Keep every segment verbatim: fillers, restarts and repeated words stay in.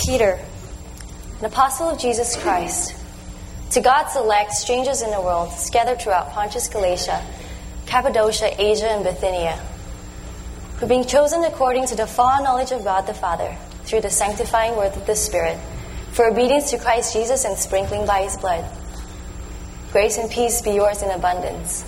Peter, an apostle of Jesus Christ, to God's elect strangers in the world, scattered throughout Pontus, Galatia, Cappadocia, Asia, and Bithynia, who being chosen according to the foreknowledge of God the Father, through the sanctifying word of the Spirit, for obedience to Christ Jesus and sprinkling by His blood. Grace and peace be yours in abundance.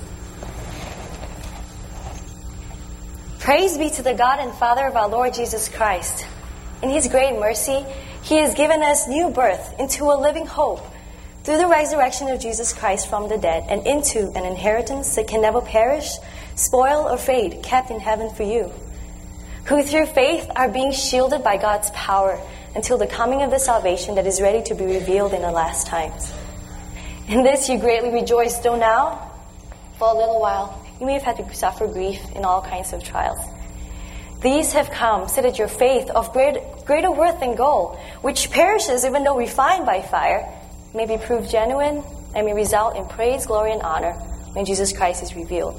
Praise be to the God and Father of our Lord Jesus Christ. In His great mercy, He has given us new birth into a living hope through the resurrection of Jesus Christ from the dead and into an inheritance that can never perish, spoil, or fade, kept in heaven for you, who through faith are being shielded by God's power until the coming of the salvation that is ready to be revealed in the last times. In this you greatly rejoice, though now, for a little while, you may have had to suffer grief in all kinds of trials. These have come so that your faith, of great, greater worth than gold, which perishes even though refined by fire, may be proved genuine and may result in praise, glory, and honor when Jesus Christ is revealed.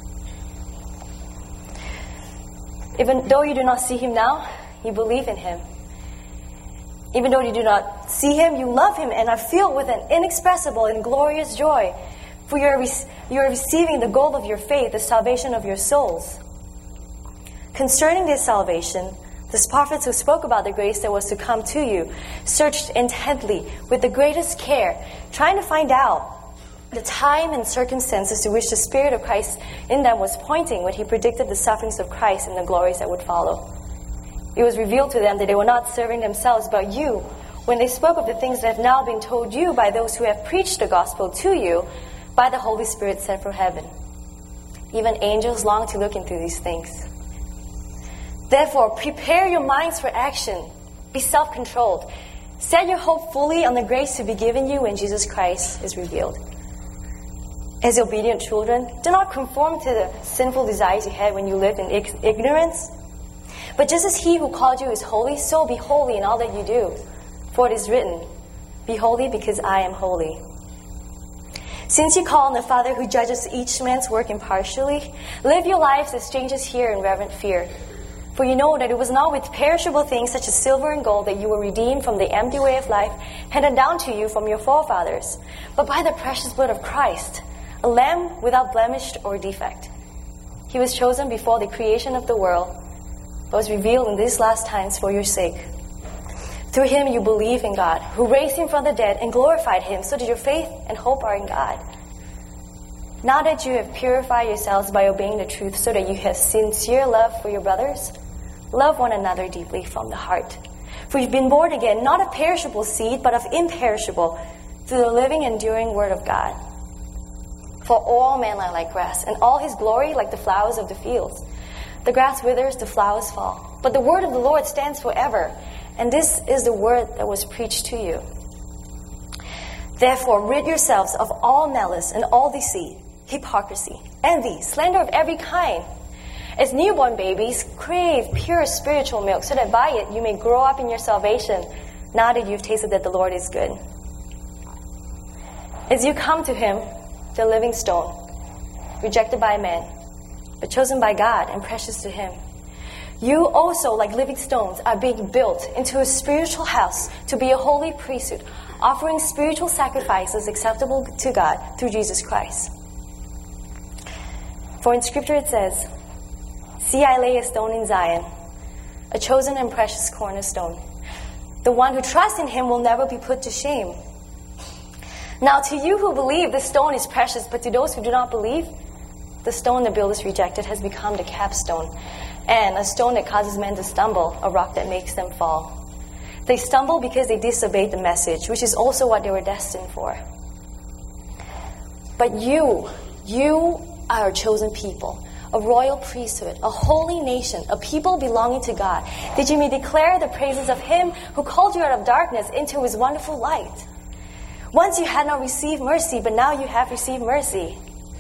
Even though you do not see Him now, you believe in Him. Even though you do not see Him, you love Him and are filled with an inexpressible and glorious joy, for you are, re- you are receiving the goal of your faith, the salvation of your souls. Concerning this salvation, the prophets who spoke about the grace that was to come to you searched intently with the greatest care, trying to find out the time and circumstances to which the Spirit of Christ in them was pointing when He predicted the sufferings of Christ and the glories that would follow. It was revealed to them that they were not serving themselves but you when they spoke of the things that have now been told you by those who have preached the gospel to you by the Holy Spirit sent from heaven. Even angels long to look into these things. Therefore, prepare your minds for action. Be self-controlled. Set your hope fully on the grace to be given you when Jesus Christ is revealed. As obedient children, do not conform to the sinful desires you had when you lived in ig- ignorance. But just as He who called you is holy, so be holy in all that you do. For it is written, "Be holy because I am holy." Since you call on the Father who judges each man's work impartially, live your lives as strangers here in reverent fear. For you know that it was not with perishable things such as silver and gold that you were redeemed from the empty way of life handed down to you from your forefathers, but by the precious blood of Christ, a lamb without blemish or defect. He was chosen before the creation of the world, but was revealed in these last times for your sake. Through Him you believe in God, who raised Him from the dead and glorified Him, so that your faith and hope are in God. Now that you have purified yourselves by obeying the truth, so that you have sincere love for your brothers, love one another deeply from the heart. For you've been born again, not of perishable seed, but of imperishable, through the living, enduring Word of God. For all men are like grass, and all His glory like the flowers of the fields. The grass withers, the flowers fall, but the word of the Lord stands forever. And this is the word that was preached to you. Therefore, rid yourselves of all malice and all deceit, hypocrisy, envy, slander of every kind. As newborn babies, crave pure spiritual milk, so that by it you may grow up in your salvation, now that you've tasted that the Lord is good. As you come to Him, the living stone, rejected by men, but chosen by God and precious to Him, you also, like living stones, are being built into a spiritual house to be a holy priesthood, offering spiritual sacrifices acceptable to God through Jesus Christ. For in Scripture it says, "See, I lay a stone in Zion, a chosen and precious cornerstone. The one who trusts in Him will never be put to shame." Now to you who believe, the stone is precious, but to those who do not believe, the stone the builders rejected has become the capstone, and a stone that causes men to stumble, a rock that makes them fall. They stumble because they disobeyed the message, which is also what they were destined for. But you, you are a chosen people, a royal priesthood, a holy nation, a people belonging to God, that you may declare the praises of Him who called you out of darkness into His wonderful light. Once you had not received mercy, but now you have received mercy.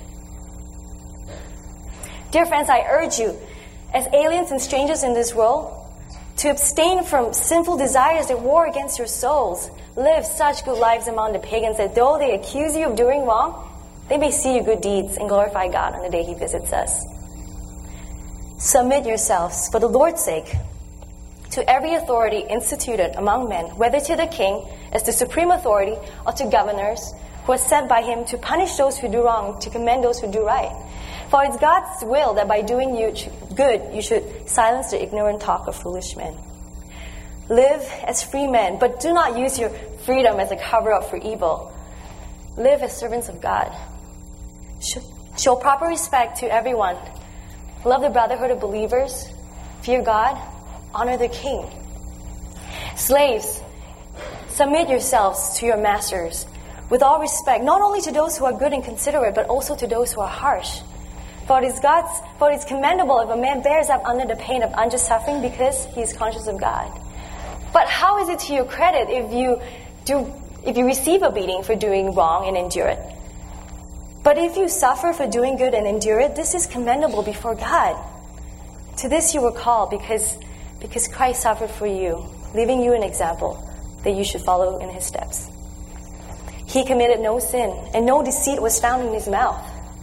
Dear friends, I urge you, as aliens and strangers in this world, to abstain from sinful desires that war against your souls. Live such good lives among the pagans that though they accuse you of doing wrong, they may see your good deeds and glorify God on the day He visits us. Submit yourselves for the Lord's sake to every authority instituted among men, whether to the king as the supreme authority or to governors who are sent by him to punish those who do wrong, to commend those who do right. For it's God's will that by doing you good, you should silence the ignorant talk of foolish men. Live as free men, but do not use your freedom as a cover-up for evil. Live as servants of God. Show proper respect to everyone. Love the brotherhood of believers. Fear God. Honor the king. Slaves, submit yourselves to your masters with all respect, not only to those who are good and considerate, but also to those who are harsh. For it is God's, for it is commendable if a man bears up under the pain of unjust suffering because he is conscious of God. But how is it to your credit if you do, if you receive a beating for doing wrong and endure it? But if you suffer for doing good and endure it, this is commendable before God. To this you were called because, because Christ suffered for you, leaving you an example that you should follow in his steps. He committed no sin, and no deceit was found in his mouth.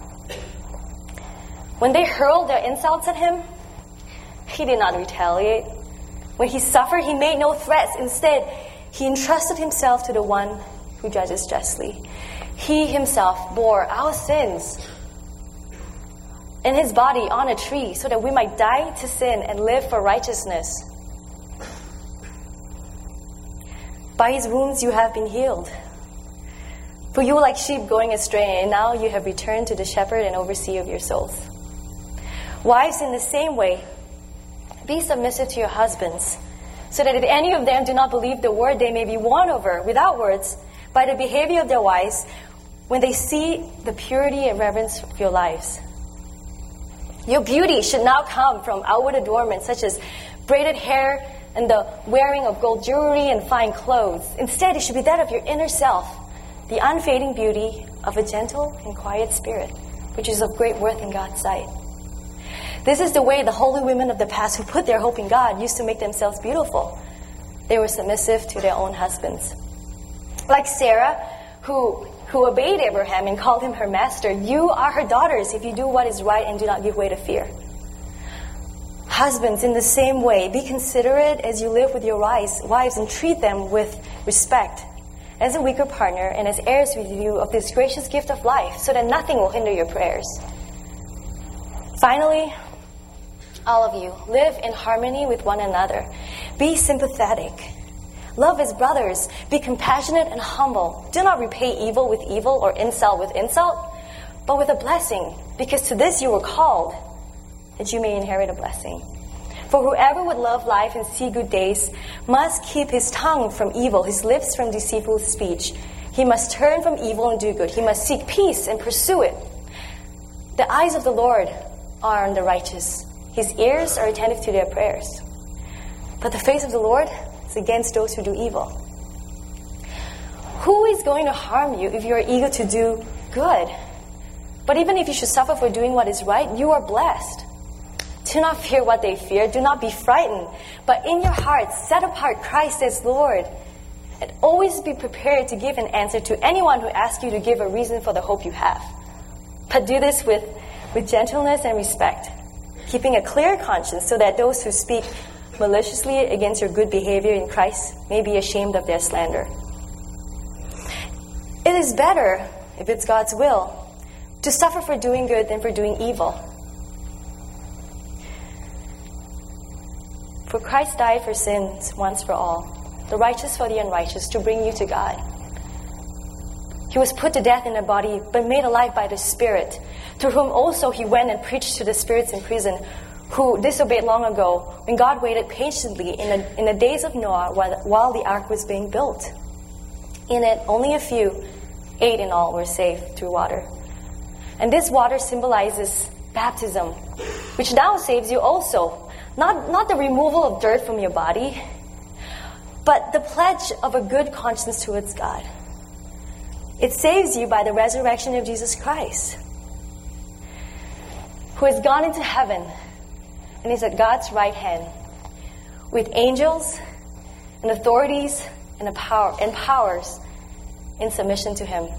When they hurled their insults at him, he did not retaliate. When he suffered, he made no threats. Instead, he entrusted himself to the one who judges justly. He himself bore our sins in his body on a tree so that we might die to sin and live for righteousness. By his wounds you have been healed. For you were like sheep going astray, and now you have returned to the shepherd and overseer of your souls. Wives, in the same way, be submissive to your husbands, so that if any of them do not believe the word, they may be won over without words by the behavior of their wives when they see the purity and reverence of your lives. Your beauty should not come from outward adornment, such as braided hair and the wearing of gold jewelry and fine clothes. Instead, it should be that of your inner self, the unfading beauty of a gentle and quiet spirit, which is of great worth in God's sight. This is the way the holy women of the past who put their hope in God used to make themselves beautiful. They were submissive to their own husbands. Like Sarah, who, who obeyed Abraham and called him her master, you are her daughters if you do what is right and do not give way to fear. Husbands, in the same way, be considerate as you live with your wives, wives and treat them with respect as a weaker partner and as heirs with you of this gracious gift of life, so that nothing will hinder your prayers. Finally, all of you, live in harmony with one another. Be sympathetic. Love as brothers. Be compassionate and humble. Do not repay evil with evil or insult with insult, but with a blessing, because to this you were called, that you may inherit a blessing. For whoever would love life and see good days must keep his tongue from evil, his lips from deceitful speech. He must turn from evil and do good. He must seek peace and pursue it. The eyes of the Lord are on the righteous. His ears are attentive to their prayers. But the face of the Lord is against those who do evil. Who is going to harm you if you are eager to do good? But even if you should suffer for doing what is right, you are blessed. Do not fear what they fear. Do not be frightened. But in your hearts, set apart Christ as Lord. And always be prepared to give an answer to anyone who asks you to give a reason for the hope you have. But do this with, with gentleness and respect, keeping a clear conscience so that those who speak maliciously against your good behavior in Christ may be ashamed of their slander. It is better, if it's God's will, to suffer for doing good than for doing evil. For Christ died for sins once for all, the righteous for the unrighteous, to bring you to God. He was put to death in the body, but made alive by the Spirit, through whom also he went and preached to the spirits in prison, who disobeyed long ago, when God waited patiently in the, in the days of Noah while, while the ark was being built. In it, only a few, eight in all, were saved through water. And this water symbolizes baptism, which now saves you also. Not, not the removal of dirt from your body, but the pledge of a good conscience towards God. It saves you by the resurrection of Jesus Christ, who has gone into heaven and is at God's right hand, with angels and authorities and, power, and powers in submission to him.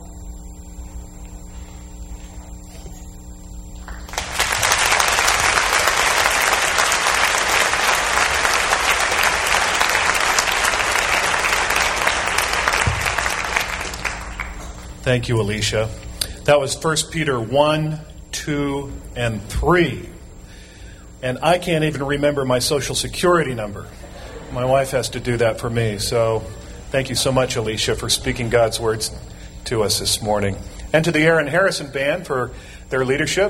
Thank you, Alicia. That was First Peter one, two, and three. And I can't even remember my Social Security number. My wife has to do that for me. So thank you so much, Alicia, for speaking God's words to us this morning. And to the Aaron Harrison Band for their leadership.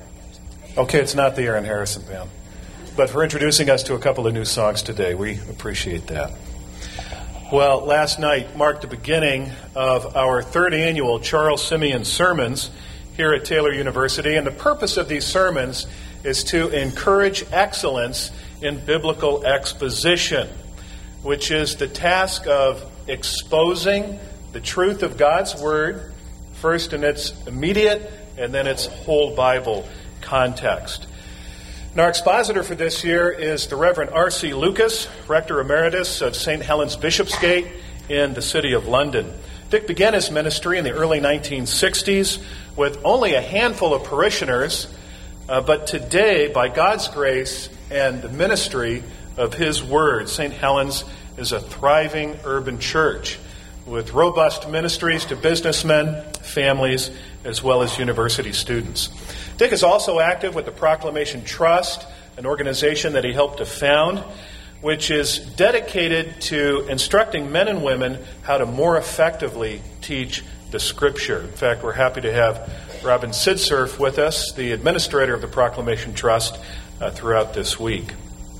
Okay, it's not the Aaron Harrison Band. But for introducing us to a couple of new songs today. We appreciate that. Well, last night marked the beginning of our third annual Charles Simeon Sermons here at Taylor University. And the purpose of these sermons is to encourage excellence in biblical exposition, which is the task of exposing the truth of God's Word, first in its immediate and then its whole Bible context. And our expositor for this year is the Reverend R C Lucas, Rector Emeritus of Saint Helens Bishopsgate in the city of London. Dick began his ministry in the early nineteen sixties with only a handful of parishioners, uh, but today, by God's grace and the ministry of His Word, Saint Helens is a thriving urban church with robust ministries to businessmen, families, as well as university students. Dick is also active with the Proclamation Trust, an organization that he helped to found, which is dedicated to instructing men and women how to more effectively teach the Scripture. In fact, we're happy to have Robin Sidsurf with us, the administrator of the Proclamation Trust, uh, throughout this week.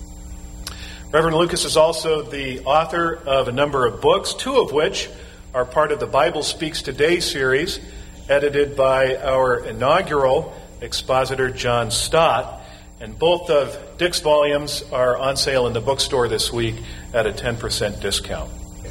Reverend Lucas is also the author of a number of books, two of which are part of the Bible Speaks Today series, edited by our inaugural expositor, John Stott. And both of Dick's volumes are on sale in the bookstore this week at a ten percent discount.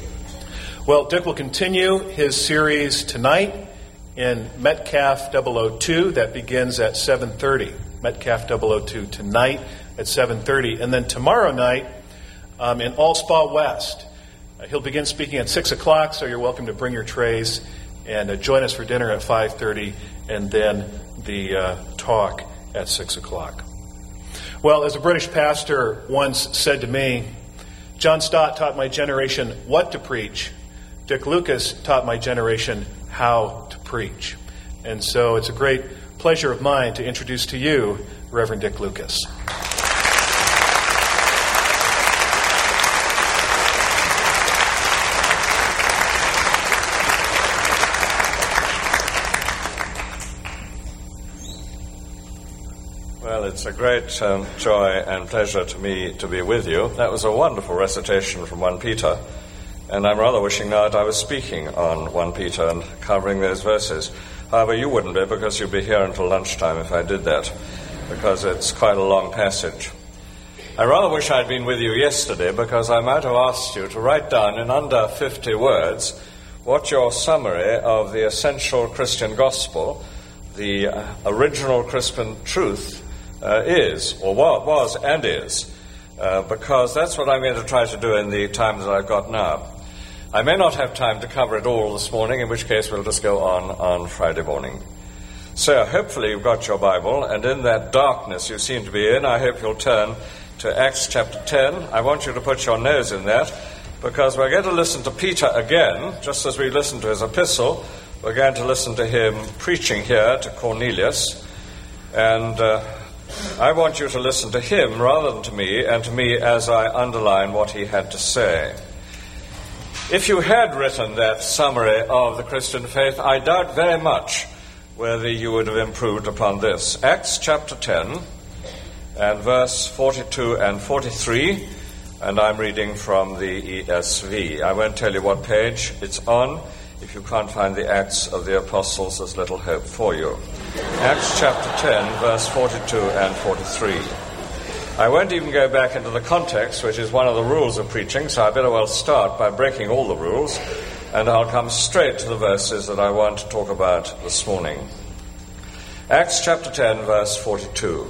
Well, Dick will continue his series tonight in Metcalf double oh two. That begins at seven thirty. Metcalf double oh two tonight at seven thirty. And then tomorrow night um, in All Spa West. Uh, he'll begin speaking at six o'clock, so you're welcome to bring your trays and uh, join us for dinner at five thirty, and then the uh, talk at six o'clock. Well, as a British pastor once said to me, John Stott taught my generation what to preach. Dick Lucas taught my generation how to preach. And so it's a great pleasure of mine to introduce to you Reverend Dick Lucas. Well, it's a great um, joy and pleasure to me to be with you. That was a wonderful recitation from First Peter, and I'm rather wishing now that I was speaking on First Peter and covering those verses. However, you wouldn't be, because you'd be here until lunchtime if I did that, because it's quite a long passage. I rather wish I'd been with you yesterday, because I might have asked you to write down in under fifty words what your summary of the essential Christian gospel, the uh, original Christian truth, Uh, is, or was and is, uh, because that's what I'm going to try to do in the time that I've got now. I may not have time to cover it all this morning, in which case we'll just go on on Friday morning. So hopefully you've got your Bible, and in that darkness you seem to be in, I hope you'll turn to Acts chapter ten. I want you to put your nose in that, because we're going to listen to Peter again, just as we listened to his epistle. We're going to listen to him preaching here to Cornelius, and uh, I want you to listen to him rather than to me, and to me as I underline what he had to say. If you had written that summary of the Christian faith, I doubt very much whether you would have improved upon this. Acts chapter ten and verse forty-two and forty-three, and I'm reading from the E S V. I won't tell you what page it's on. If you can't find the Acts of the Apostles, there's little hope for you. Acts chapter ten, verse forty-two and forty-three. I won't even go back into the context, which is one of the rules of preaching, so I better well start by breaking all the rules, and I'll come straight to the verses that I want to talk about this morning. Acts chapter ten, verse forty-two.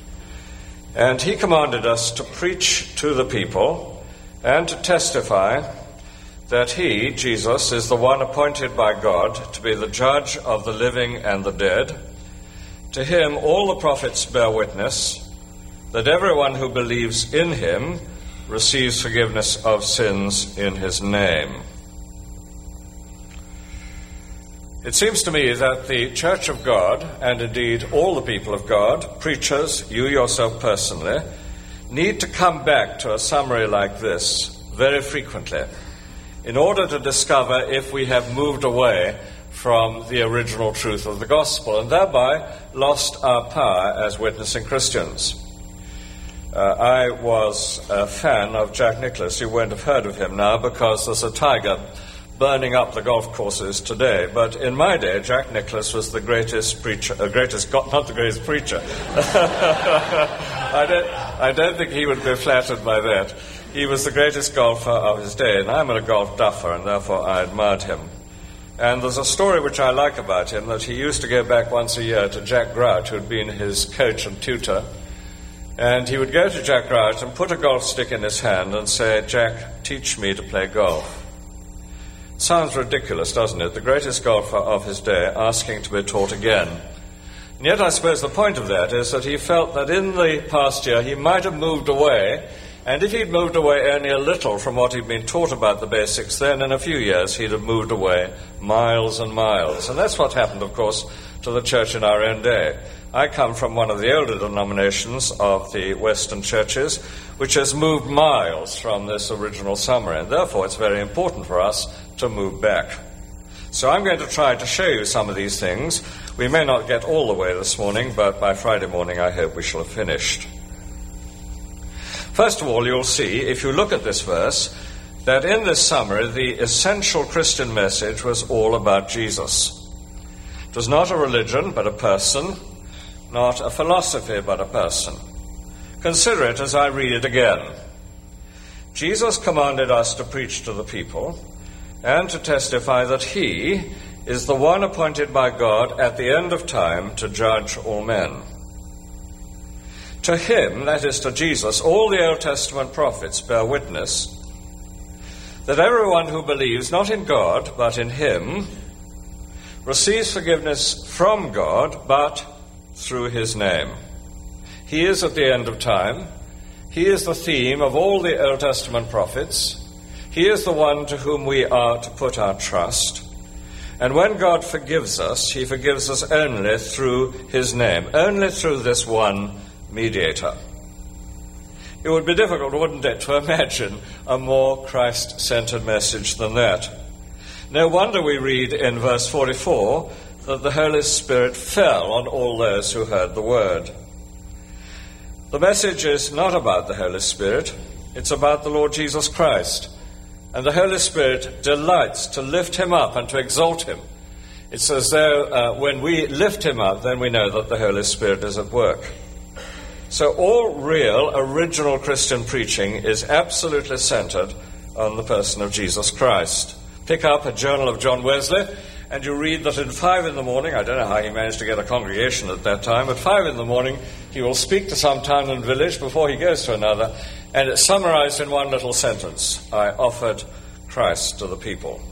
And he commanded us to preach to the people and to testify that he, Jesus, is the one appointed by God to be the judge of the living and the dead. To him all the prophets bear witness that everyone who believes in him receives forgiveness of sins in his name. It seems to me that the Church of God, and indeed all the people of God, preachers, you yourself personally, need to come back to a summary like this very frequently in order to discover if we have moved away from the original truth of the gospel and thereby lost our power as witnessing Christians. Uh, I was a fan of Jack Nicklaus. You won't have heard of him now because there's a tiger burning up the golf courses today. But in my day, Jack Nicklaus was the greatest preacher, uh, greatest, go- not the greatest preacher. I, don't, I don't think he would be flattered by that. He was the greatest golfer of his day, and I'm a golf duffer, and therefore I admired him. And there's a story which I like about him, that he used to go back once a year to Jack Grout, who had been his coach and tutor, and he would go to Jack Grout and put a golf stick in his hand and say, "Jack, teach me to play golf." Sounds ridiculous, doesn't it? The greatest golfer of his day asking to be taught again. And yet I suppose the point of that is that he felt that in the past year he might have moved away, and if he'd moved away only a little from what he'd been taught about the basics, then in a few years he'd have moved away miles and miles. And that's what happened, of course, to the church in our own day. I come from one of the older denominations of the Western churches, which has moved miles from this original summary, and therefore it's very important for us to move back. So I'm going to try to show you some of these things. We may not get all the way this morning, but by Friday morning I hope we shall have finished. First of all, you'll see, if you look at this verse, that in this summary the essential Christian message was all about Jesus. It was not a religion, but a person, not a philosophy, but a person. Consider it as I read it again. Jesus commanded us to preach to the people and to testify that he is the one appointed by God at the end of time to judge all men. To him, that is to Jesus, all the Old Testament prophets bear witness that everyone who believes not in God but in him receives forgiveness from God but through his name. He is at the end of time. He is the theme of all the Old Testament prophets. He is the one to whom we are to put our trust. And when God forgives us, he forgives us only through his name, only through this one mediator. It would be difficult, wouldn't it, to imagine a more Christ-centered message than that. No wonder we read in verse forty-four that the Holy Spirit fell on all those who heard the word. The message is not about the Holy Spirit, it's about the Lord Jesus Christ. And the Holy Spirit delights to lift him up and to exalt him. It's as though uh, when we lift him up, then we know that the Holy Spirit is at work. So all real, original Christian preaching is absolutely centered on the person of Jesus Christ. Pick up a journal of John Wesley, and you read that at five in the morning, I don't know how he managed to get a congregation at that time, at five in the morning he will speak to some town and village before he goes to another, and it's summarized in one little sentence: I offered Christ to the people.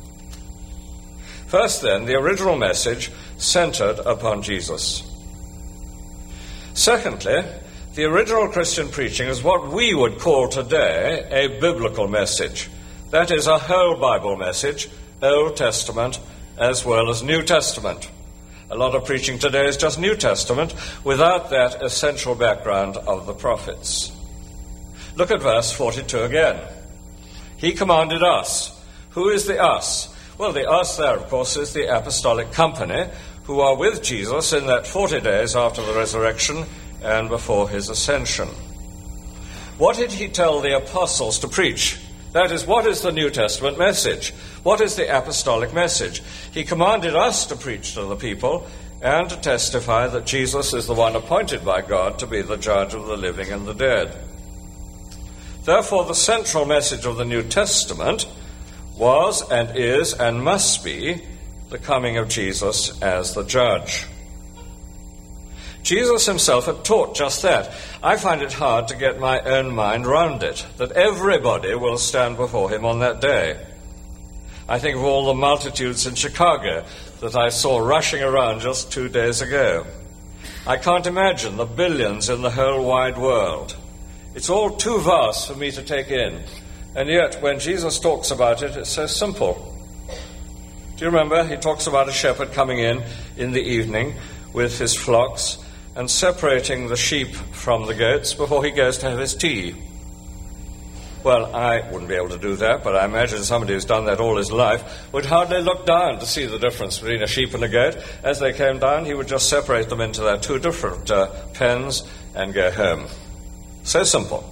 First then, the original message centered upon Jesus. Secondly, the original Christian preaching is what we would call today a biblical message. That is a whole Bible message, Old Testament as well as New Testament. A lot of preaching today is just New Testament without that essential background of the prophets. Look at verse forty-two again. He commanded us. Who is the us? Well, the us there, of course, is the apostolic company who are with Jesus in that forty days after the resurrection and before his ascension. What did he tell the apostles to preach? That is, what is the New Testament message? What is the apostolic message? He commanded us to preach to the people and to testify that Jesus is the one appointed by God to be the judge of the living and the dead. Therefore, the central message of the New Testament was and is and must be the coming of Jesus as the judge. Jesus himself had taught just that. I find it hard to get my own mind round it, that everybody will stand before him on that day. I think of all the multitudes in Chicago that I saw rushing around just two days ago. I can't imagine the billions in the whole wide world. It's all too vast for me to take in. And yet, when Jesus talks about it, it's so simple. Do you remember? He talks about a shepherd coming in in the evening with his flocks and separating the sheep from the goats before he goes to have his tea. Well, I wouldn't be able to do that, but I imagine somebody who's done that all his life would hardly look down to see the difference between a sheep and a goat. As they came down, he would just separate them into their two different uh, pens and go home. So simple.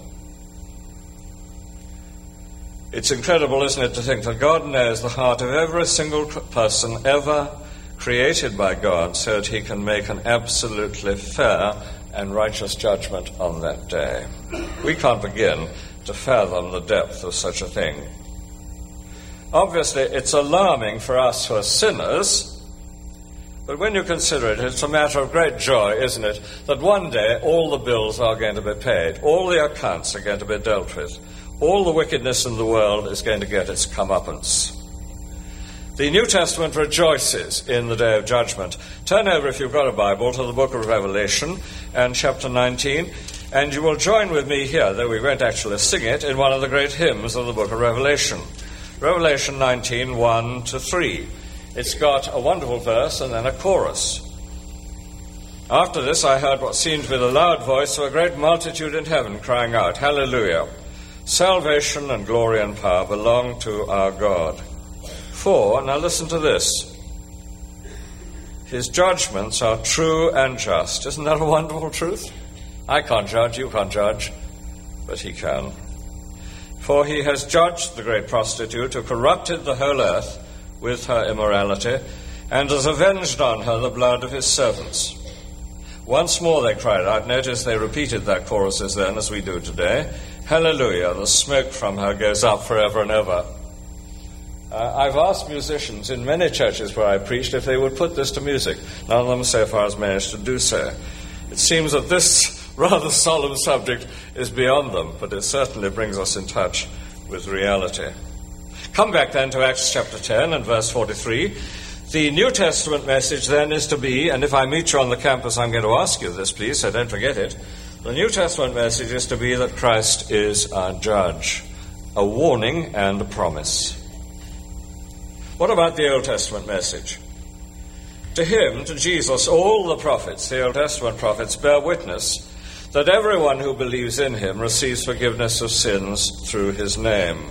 It's incredible, isn't it, to think that God knows the heart of every single person ever created by God so that he can make an absolutely fair and righteous judgment on that day. We can't begin to fathom the depth of such a thing. Obviously, it's alarming for us who are sinners, but when you consider it, it's a matter of great joy, isn't it, that one day all the bills are going to be paid, all the accounts are going to be dealt with, all the wickedness in the world is going to get its comeuppance. The New Testament rejoices in the day of judgment. Turn over, if you've got a Bible, to the book of Revelation and chapter nineteen, and you will join with me here, though we won't actually sing it, in one of the great hymns of the book of Revelation. Revelation nineteen, one to three. It's got a wonderful verse and then a chorus. After this I heard what seemed to be the loud voice of a great multitude in heaven crying out, Hallelujah! Salvation and glory and power belong to our God. For, now listen to this, his judgments are true and just. Isn't that a wonderful truth? I can't judge, you can't judge, but he can. For he has judged the great prostitute who corrupted the whole earth with her immorality, and has avenged on her the blood of his servants. Once more they cried out. Notice they repeated that choruses then, as we do today. Hallelujah, the smoke from her goes up forever and ever. Uh, I've asked musicians in many churches where I preached if they would put this to music. None of them so far has managed to do so. It seems that this rather solemn subject is beyond them, but it certainly brings us in touch with reality. Come back then to Acts chapter ten and verse forty-three. The New Testament message then is to be, and if I meet you on the campus I'm going to ask you this, please, so don't forget it. The New Testament message is to be that Christ is our judge, a warning and a promise. What about the Old Testament message? To him, to Jesus, all the prophets, the Old Testament prophets, bear witness that everyone who believes in him receives forgiveness of sins through his name.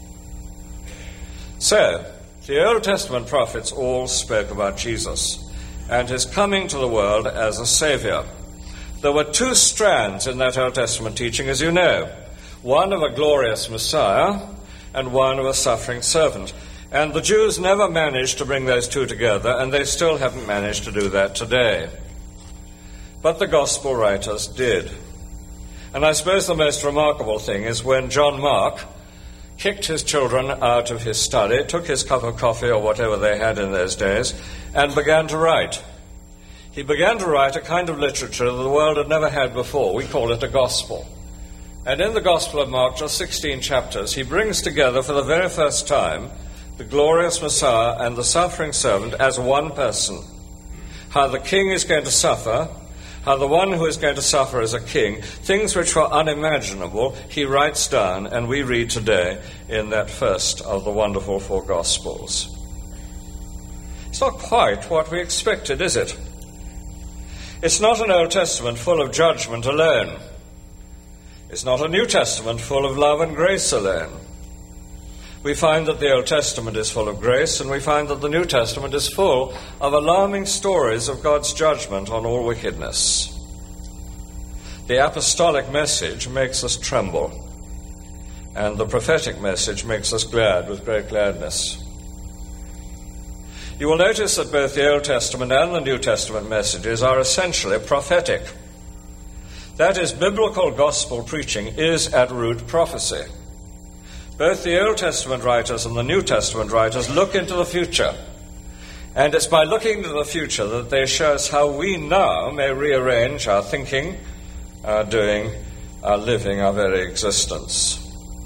So, the Old Testament prophets all spoke about Jesus and his coming to the world as a Saviour. There were two strands in that Old Testament teaching, as you know, one of a glorious Messiah and one of a suffering servant. And the Jews never managed to bring those two together, and they still haven't managed to do that today. But the Gospel writers did. And I suppose the most remarkable thing is when John Mark kicked his children out of his study, took his cup of coffee or whatever they had in those days, and began to write. He began to write a kind of literature that the world had never had before. We call it a gospel. And in the Gospel of Mark, just sixteen chapters, he brings together for the very first time the glorious Messiah and the suffering servant as one person. How the king is going to suffer, how the one who is going to suffer is a king, things which were unimaginable, he writes down, and we read today in that first of the wonderful four Gospels. It's not quite what we expected, is it? It's not an Old Testament full of judgment alone. It's not a New Testament full of love and grace alone. We find that the Old Testament is full of grace, and we find that the New Testament is full of alarming stories of God's judgment on all wickedness. The apostolic message makes us tremble, and the prophetic message makes us glad with great gladness. You will notice that both the Old Testament and the New Testament messages are essentially prophetic. That is, biblical gospel preaching is at root prophecy. Both the Old Testament writers and the New Testament writers look into the future. And it's by looking into the future that they show us how we now may rearrange our thinking, our doing, our living, our very existence.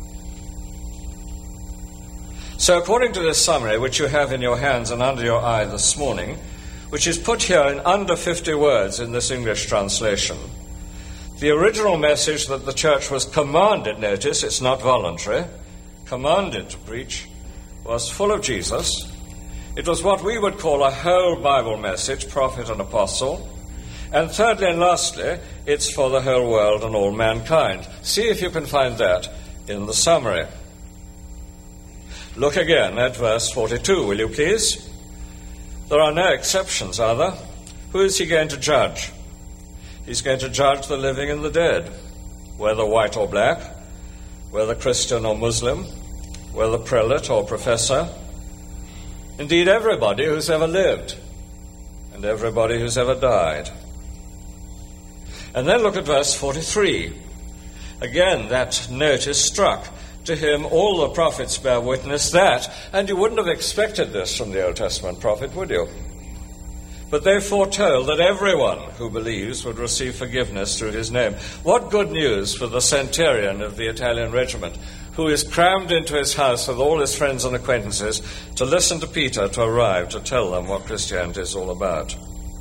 So according to this summary, which you have in your hands and under your eye this morning, which is put here in under fifty words in this English translation, the original message that the church was commanded, notice, it's not voluntary, commanded to preach, was full of Jesus, It was what we would call a whole Bible message, prophet and apostle. And thirdly and lastly, it's for the whole world and all mankind. See if you can find that in the summary. Look again at verse forty-two, will you please? There are no exceptions, are there? Who is he going to judge? He's going to judge the living and the dead, whether white or black, whether Christian or Muslim, whether prelate or professor. Indeed, everybody who's ever lived and everybody who's ever died. And then look at verse forty-three. Again, that note is struck. To him all the prophets bear witness that, and you wouldn't have expected this from the Old Testament prophet, would you? But they foretold that everyone who believes would receive forgiveness through his name. What good news for the centurion of the Italian regiment, who is crammed into his house with all his friends and acquaintances to listen to Peter to arrive to tell them what Christianity is all about.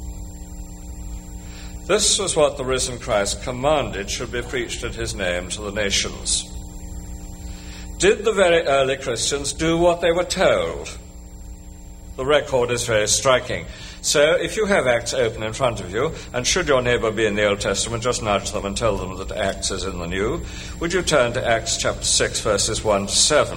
This was what the risen Christ commanded should be preached in his name to the nations. Did the very early Christians do what they were told? The record is very striking. So if you have Acts open in front of you, and should your neighbour be in the Old Testament, just nudge them and tell them that Acts is in the New. Would you turn to Acts chapter six, verses one to seven?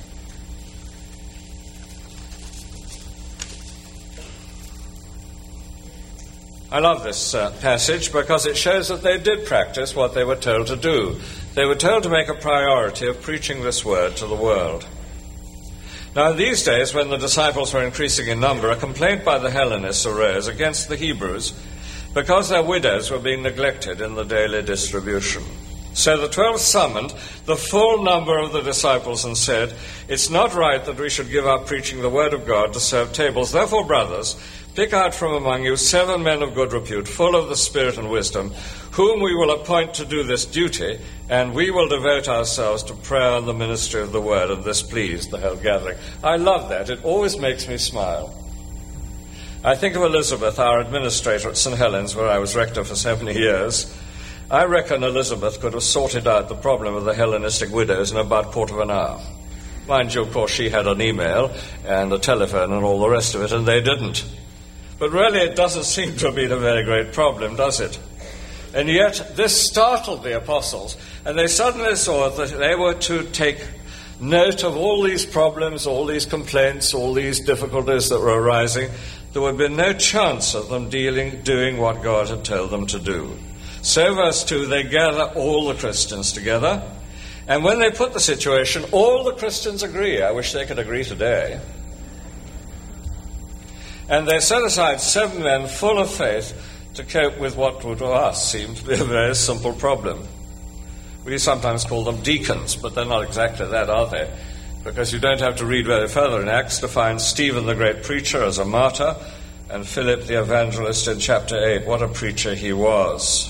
I love this uh, passage because it shows that they did practice what they were told to do. They were told to make a priority of preaching this word to the world. Now, in these days, when the disciples were increasing in number, a complaint by the Hellenists arose against the Hebrews because their widows were being neglected in the daily distribution. So the twelve summoned the full number of the disciples and said, "It's not right that we should give up preaching the word of God to serve tables. Therefore, brothers, pick out from among you seven men of good repute, full of the Spirit and wisdom, whom we will appoint to do this duty, and we will devote ourselves to prayer and the ministry of the word." And this pleased the whole gathering. I love that. It always makes me smile. I think of Elizabeth, our administrator at Saint Helens, where I was rector for so many years. I reckon Elizabeth could have sorted out the problem of the Hellenistic widows in about a quarter of an hour. Mind you, of course, she had an email and a telephone and all the rest of it, and they didn't. But really, it doesn't seem to have been a very great problem, does it? And yet, this startled the apostles, and they suddenly saw that they were to take note of all these problems, all these complaints, all these difficulties that were arising. There would be no chance of them dealing, doing what God had told them to do. So, verse two, they gather all the Christians together, and when they put the situation, all the Christians agree. I wish they could agree today. And they set aside seven men full of faith to cope with what would to us seem to be a very simple problem. We sometimes call them deacons, but they're not exactly that, are they? Because you don't have to read very further in Acts to find Stephen the great preacher as a martyr, and Philip the evangelist in chapter eight. What a preacher he was.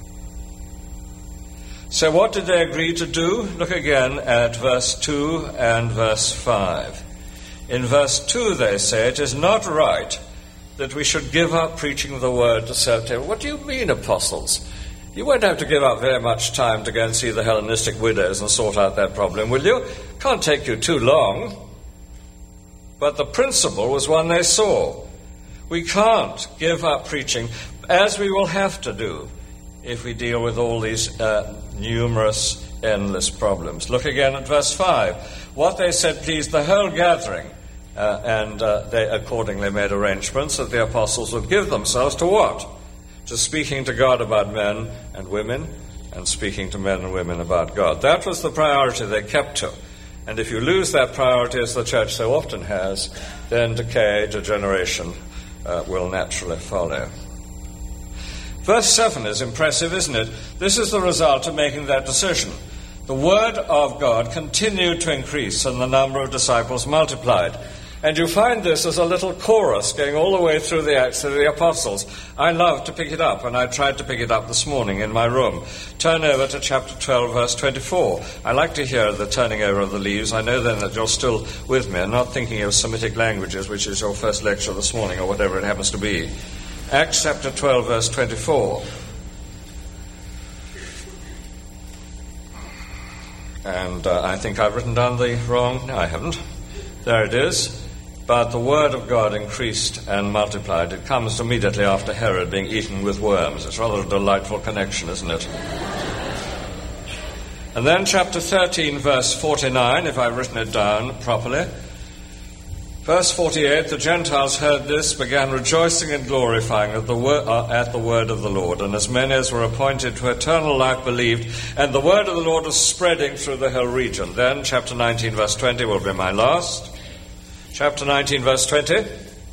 So what did they agree to do? Look again at verse two and verse five. In verse two they say, "It is not right that we should give up preaching the word to serve table." What do you mean, apostles? You won't have to give up very much time to go and see the Hellenistic widows and sort out that problem, will you? Can't take you too long. But the principle was one they saw. We can't give up preaching, as we will have to do if we deal with all these uh, numerous, endless problems. Look again at verse five. What they said pleased the whole gathering, uh, and uh, they accordingly made arrangements that the apostles would give themselves to what? To speaking to God about men and women, and speaking to men and women about God. That was the priority they kept to. And if you lose that priority, as the church so often has, then decay, degeneration uh, will naturally follow. Verse seven is impressive, isn't it? This is the result of making that decision. The word of God continued to increase, and the number of disciples multiplied. And you find this as a little chorus going all the way through the Acts of the Apostles. I love to pick it up, and I tried to pick it up this morning in my room. Turn over to chapter twelve, verse twenty-four. I like to hear the turning over of the leaves. I know then that you're still with me and not thinking of Semitic languages, which is your first lecture this morning, or whatever it happens to be. Acts chapter twelve, verse twenty-four. And uh, I think I've written down the wrong... No, I haven't. There it is. but the word of God increased and multiplied. It comes immediately after Herod being eaten with worms. It's rather a delightful connection, isn't it? And then chapter thirteen, verse forty-nine, if I've written it down properly. Verse forty-eight, the Gentiles heard this, began rejoicing and glorifying at the, wor- uh, at the word of the Lord. And as many as were appointed to eternal life believed, and the word of the Lord was spreading through the whole region. Then chapter nineteen, verse twenty will be my last. Chapter nineteen, verse twenty.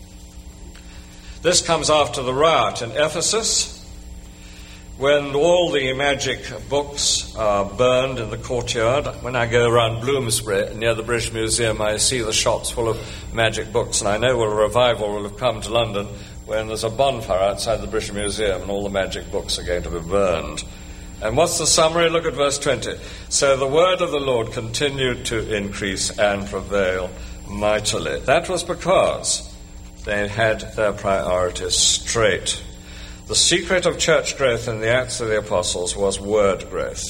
This comes after the riot in Ephesus, when all the magic books are burned in the courtyard. When I go around Bloomsbury, near the British Museum, I see the shops full of magic books, and I know a revival will have come to London when there's a bonfire outside the British Museum and all the magic books are going to be burned. And what's the summary? Look at verse twenty. So the word of the Lord continued to increase and prevail mightily. That was because they had their priorities straight. The secret of church growth in the Acts of the Apostles was word growth.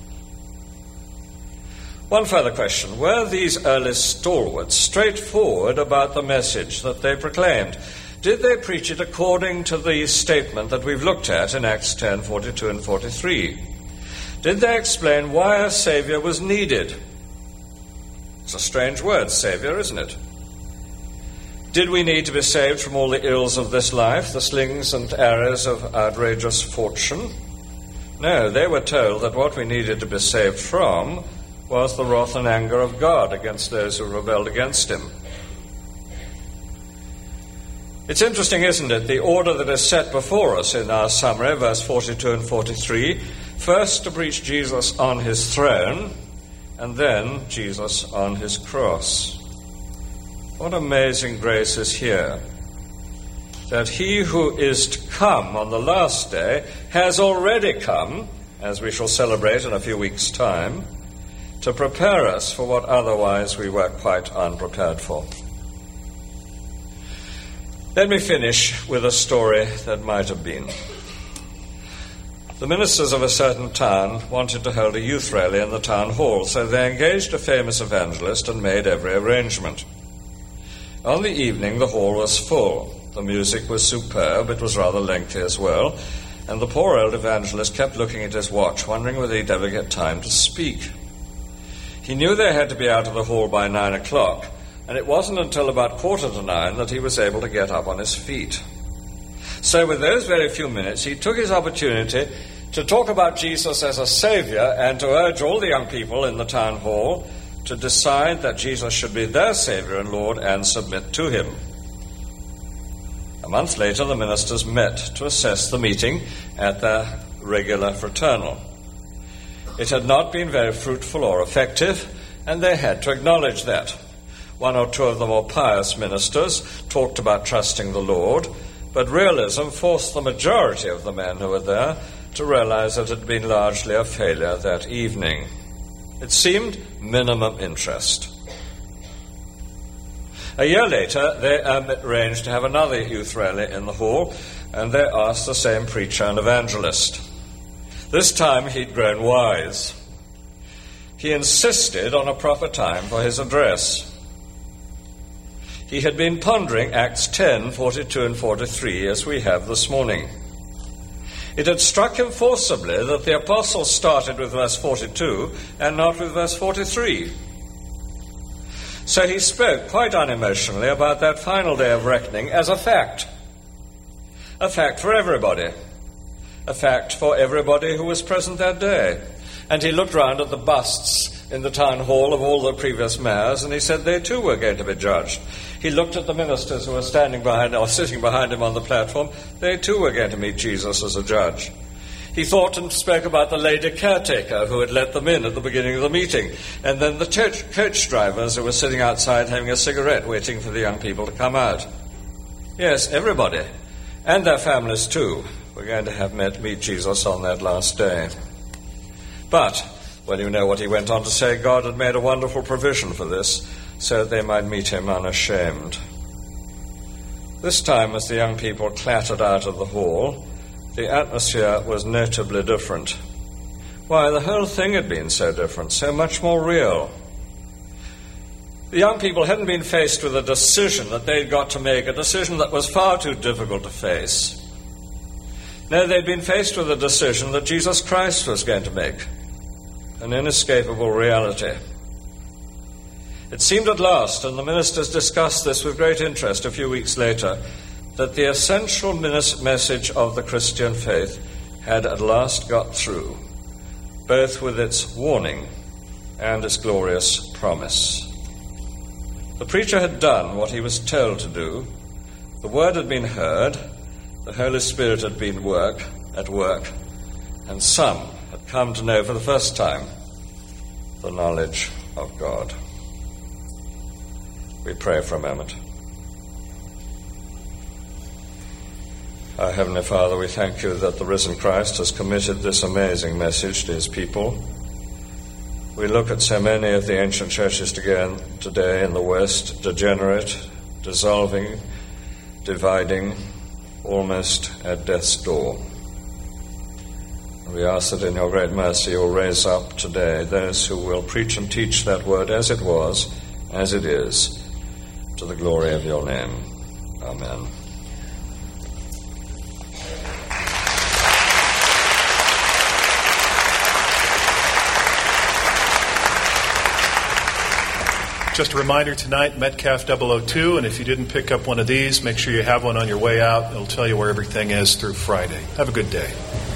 One further question. Were these early stalwarts straightforward about the message that they proclaimed? Did they preach it according to the statement that we've looked at in Acts ten, forty-two and forty-three? Did they explain why a Saviour was needed? It's a strange word, Saviour, isn't it? Did we need to be saved from all the ills of this life, the slings and arrows of outrageous fortune? No, they were told that what we needed to be saved from was the wrath and anger of God against those who rebelled against him. It's interesting, isn't it, the order that is set before us in our summary, verse forty-two and forty-three, first to preach Jesus on his throne, and then Jesus on his cross. What amazing grace is here, that he who is to come on the last day has already come, as we shall celebrate in a few weeks' time, to prepare us for what otherwise we were quite unprepared for. Let me finish with a story that might have been. The ministers of a certain town wanted to hold a youth rally in the town hall, so they engaged a famous evangelist and made every arrangement. On the evening, the hall was full. The music was superb. It was rather lengthy as well. And the poor old evangelist kept looking at his watch, wondering whether he'd ever get time to speak. He knew they had to be out of the hall by nine o'clock, and it wasn't until about quarter to nine that he was able to get up on his feet. So with those very few minutes, he took his opportunity to talk about Jesus as a Saviour and to urge all the young people in the town hall to decide that Jesus should be their Saviour and Lord and submit to him. A month later, the ministers met to assess the meeting at their regular fraternal. It had not been very fruitful or effective, and they had to acknowledge that. One or two of the more pious ministers talked about trusting the Lord, but realism forced the majority of the men who were there to realize that it had been largely a failure that evening. It seemed minimum interest. A year later, they arranged to have another youth rally in the hall, and they asked the same preacher and evangelist. This time he'd grown wise. He insisted on a proper time for his address. He had been pondering Acts ten, forty-two and forty-three, as we have this morning. It had struck him forcibly that the apostles started with verse forty-two and not with verse forty-three. So he spoke quite unemotionally about that final day of reckoning as a fact. A fact for everybody. A fact for everybody who was present that day. And he looked round at the busts in the town hall of all the previous mayors, and he said they too were going to be judged. He looked at the ministers who were standing behind or sitting behind him on the platform. They too were going to meet Jesus as a judge. He thought and spoke about the lady caretaker who had let them in at the beginning of the meeting, and then the church, coach drivers who were sitting outside having a cigarette waiting for the young people to come out. Yes, everybody, and their families too, were going to have met meet Jesus on that last day. But, well, you know what he went on to say, God had made a wonderful provision for this, so that they might meet him unashamed. This time, as the young people clattered out of the hall, the atmosphere was notably different. Why, the whole thing had been so different, so much more real. The young people hadn't been faced with a decision that they'd got to make, a decision that was far too difficult to face. No, they'd been faced with a decision that Jesus Christ was going to make, an inescapable reality. It seemed at last, and the ministers discussed this with great interest a few weeks later, that the essential message of the Christian faith had at last got through, both with its warning and its glorious promise. The preacher had done what he was told to do. The word had been heard. The Holy Spirit had been work, at work. And some had come to know for the first time the knowledge of God. We pray for a moment. Our Heavenly Father, we thank you that the risen Christ has committed this amazing message to his people. We look at so many of the ancient churches today in the West, degenerate, dissolving, dividing, almost at death's door. We ask that in your great mercy you'll raise up today those who will preach and teach that word as it was, as it is, to the glory of your name. Amen. Just a reminder tonight, Metcalf double oh two, and if you didn't pick up one of these, make sure you have one on your way out. It'll tell you where everything is through Friday. Have a good day.